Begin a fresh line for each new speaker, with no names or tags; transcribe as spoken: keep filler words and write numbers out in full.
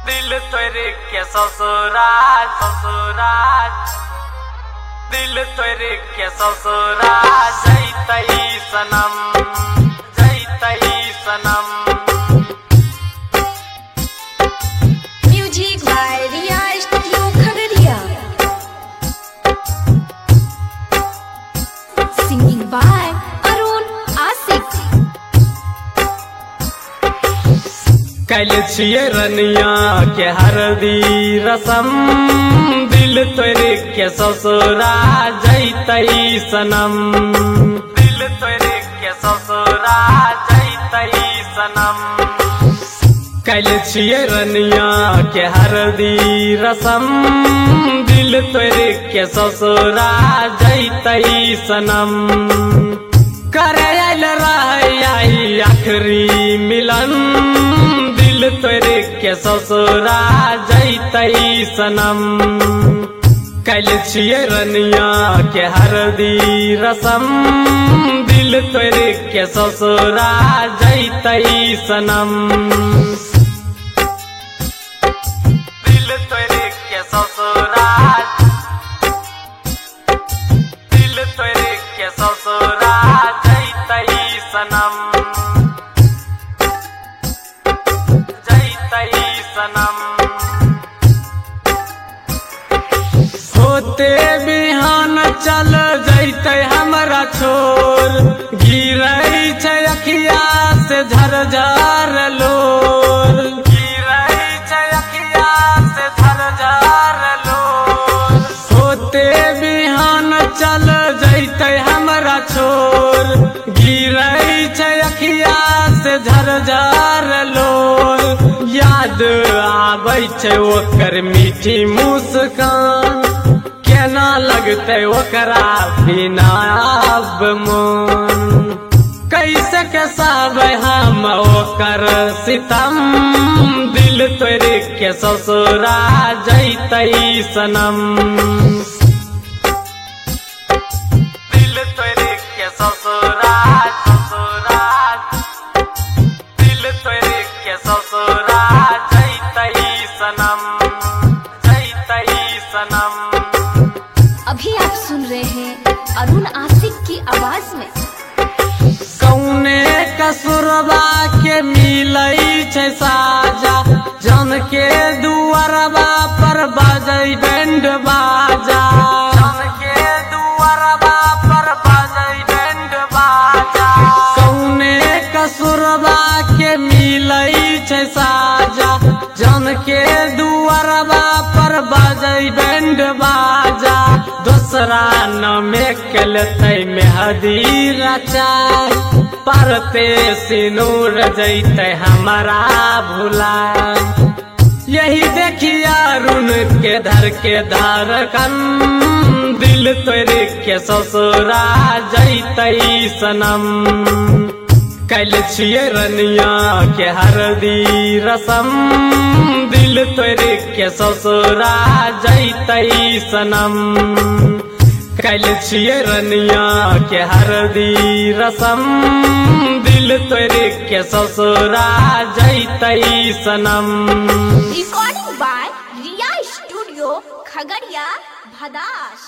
दिल तोरे के ससुराल ससुराल दिल तोरे के ससुराल जैतई सनम जैतई सनम।
Music by Riya studio Khagaria. Singing by Arun Ashiq.
कैल छिए रनिया के हरदी रसम दिल तोरे के ससुराल जैतई सनम दिल तोरे के ससुराल जैतई सनम। कैल छिए रनिया के हरदी रसम दिल तोरे के ससुराल जैतई सनम। करे आइल रही आखिरी मिलन दिल तोरे के ससुराल जैतई सनम। कैल छिए रनिया के हरदी रसम दिल तोरे के ससुराल जैतई सनम दिल तोरे के ससुराल दिल तोरे के ससुराल जैतई सनम जैतई सनम। होते बिहान चल जैते हमरा छोर गिरई छै अखिया से झरझर लोर गिरई छै अखिया से झरझर लोर। होते बिहान चल जैते हमरा छोर गिरई छै अखिया से झरझर लोर। याद आबै छै ओकर मीठी मुस्कान केना लगते ओकरा बिना अब मन। कैसे के सहबै हम ओकर सितम दिल तोरे के ससुराल जैतई सनम दिल तोरे के ससुराल ससुराल दिल तोरे के ससुराल जैतई सनम जैतई सनम।
अभी आप सुन रहे हैं अरुण आशिक की आवाज में।
कौने कसुरबा के मिलई छै साजा जन के दुआरबा पर बाजै बैंड बाजा जन के दुआरबा पर बाजै बैंड बाजा। कौने कसुरबा के मिलई छै साजा जन के दुआरबा पर बाजै बैंड बाजा। दूसरा नामे केलतै मेहदी रचाय परते सिनूर जैते हमारा भुला। यही देखिया अरुण के धर के धड़कन दिल तोरे के ससुराल जैतई सनम। कैल छिए रनिया के हरदी रसम दिल तोरे के ससुराल जैतई सनम। कैल छिए रनिया के हरदी रसम दिल तोरे के ससुराल जैतई सनम।
Recording by Riya studio Khagaria Bhadas.